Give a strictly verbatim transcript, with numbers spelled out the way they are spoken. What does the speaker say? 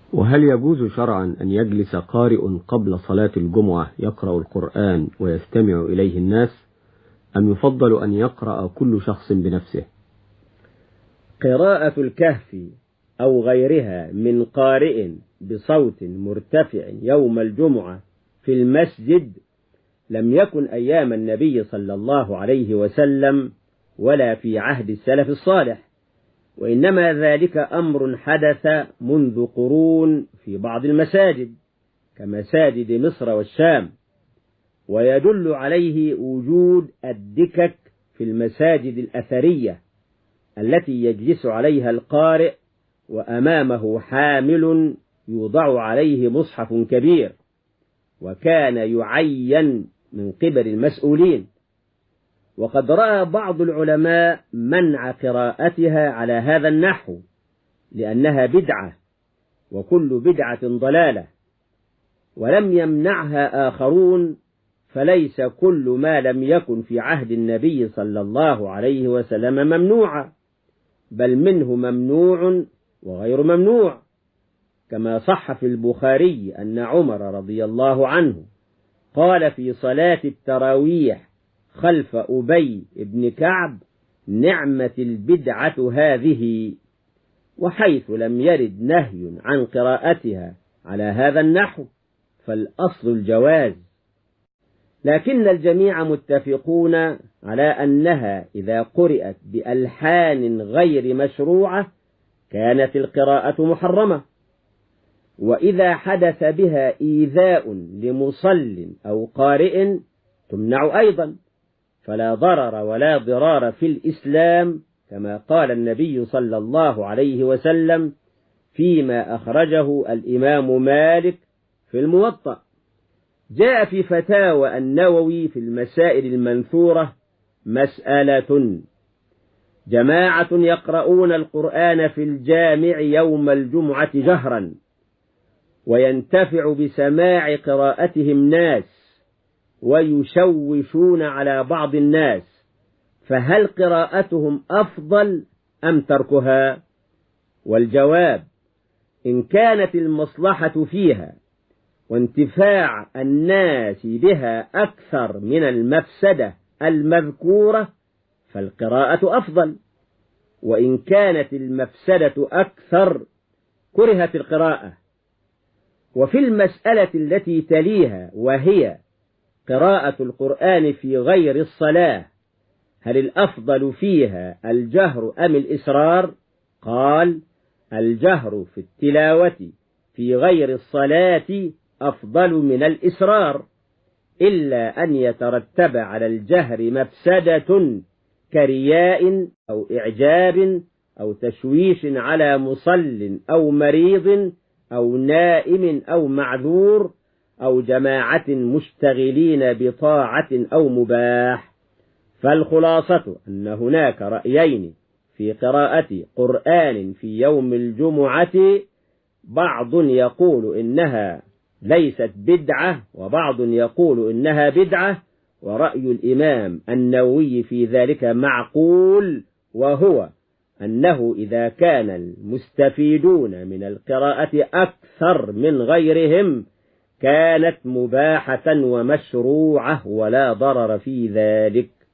وهل يجوز شرعا أن يجلس قارئ قبل صلاة الجمعة يقرأ القرآن ويستمع إليه الناس، أم يفضل أن يقرأ كل شخص بنفسه؟ قراءة الكهف أو غيرها من قارئ بصوت مرتفع يوم الجمعة في المسجد لم يكن أيام النبي صلى الله عليه وسلم ولا في عهد السلف الصالح، وإنما ذلك أمر حدث منذ قرون في بعض المساجد كمساجد مصر والشام، ويدل عليه وجود الدكك في المساجد الأثرية التي يجلس عليها القارئ وأمامه حامل يوضع عليه مصحف كبير، وكان يعين من قبل المسؤولين. وقد رأى بعض العلماء منع قراءتها على هذا النحو لأنها بدعة، وكل بدعة ضلالة، ولم يمنعها آخرون، فليس كل ما لم يكن في عهد النبي صلى الله عليه وسلم ممنوعا، بل منه ممنوع وغير ممنوع، كما صح في البخاري أن عمر رضي الله عنه قال في صلاة التراويح خلف أبي بن كعب: نعمة البدعة هذه. وحيث لم يرد نهي عن قراءتها على هذا النحو فالأصل الجواز، لكن الجميع متفقون على أنها إذا قرأت بألحان غير مشروعة كانت القراءة محرمة، وإذا حدث بها إيذاء لمصل أو قارئ تمنع أيضا، فلا ضرر ولا ضرار في الإسلام، كما قال النبي صلى الله عليه وسلم فيما أخرجه الإمام مالك في الموطأ. جاء في فتاوى النووي في المسائل المنثورة مسألة: جماعة يقرؤون القرآن في الجامع يوم الجمعة جهرا، وينتفع بسماع قراءتهم ناس ويشوشون على بعض الناس، فهل قراءتهم أفضل أم تركها؟ والجواب: إن كانت المصلحة فيها وانتفاع الناس بها أكثر من المفسدة المذكورة فالقراءة أفضل، وإن كانت المفسدة أكثر كرهت القراءة. وفي المسألة التي تليها وهي قراءة القرآن في غير الصلاة، هل الأفضل فيها الجهر أم الإسرار؟ قال: الجهر في التلاوة في غير الصلاة أفضل من الإسرار، إلا أن يترتب على الجهر مفسدة كرياء أو إعجاب أو تشويش على مصل أو مريض أو نائم أو معذور أو جماعة مشتغلين بطاعة أو مباح. فالخلاصة أن هناك رأيين في قراءة قرآن في يوم الجمعة، بعض يقول إنها ليست بدعة وبعض يقول إنها بدعة، ورأي الإمام النووي في ذلك معقول، وهو أنه إذا كان المستفيدون من القراءة أكثر من غيرهم كانت مباحة ومشروعة ولا ضرر في ذلك.